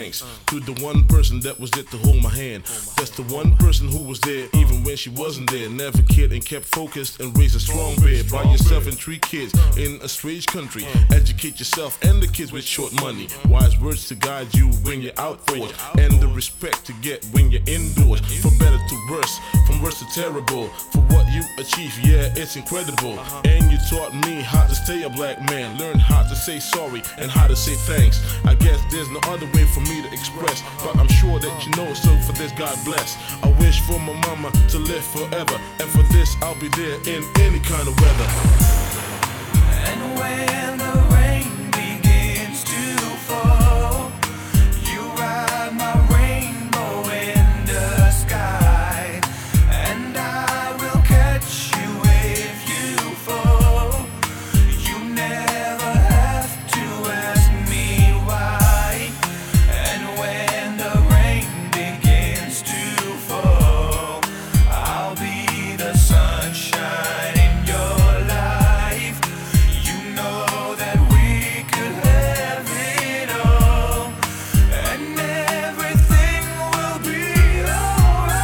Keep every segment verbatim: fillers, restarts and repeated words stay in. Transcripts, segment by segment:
thanks to the one person that was there to hold my hand. That's the one person who was there even when she wasn't there. Never cared and kept focused and raised a strong beard. Buy yourself and three kids in a strange country. Educate yourself and the kids with short money. Wise words to guide you when you're outdoors, and the respect to get when you're indoors. For better to worse, from worse to terrible. For what you achieve, yeah, it's incredible. And you taught me how to stay a black man. Learn how to say sorry and how to say thanks. I guess there's no other way for me to express, but I'm sure that you know, so for this God bless. I wish for my mama to live forever, and for this I'll be there in any kind of weather. And when the rain begins to fall, you ride my rainbow in the sky, and I will catch you if you fall. You never have to ask me why. And when the rain begins to fall, I'll be the sunshine in your life. You know that we could have it all, and everything will be alright.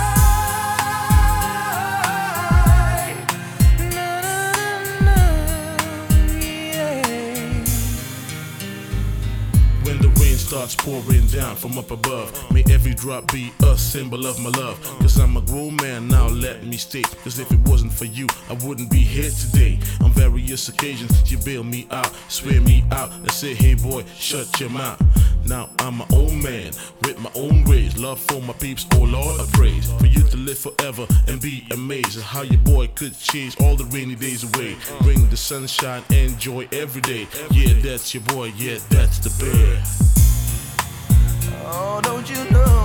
Na, na, na, yeah. When the rain starts pouring down from up above, may every drop be a symbol of my love. Cause I'm a grown man now, let me state. Cause if it wasn't for you, I wouldn't be here today. On various occasions, you bail me out, swear me out, and say, hey boy, shut your mouth. Now I'm my own man, with my own ways. Love for my peeps, oh Lord, I praise. For you to live forever and be amazed at how your boy could chase all the rainy days away. Bring the sunshine and joy every day. Yeah, that's your boy, yeah, that's the bear. Oh, don't you know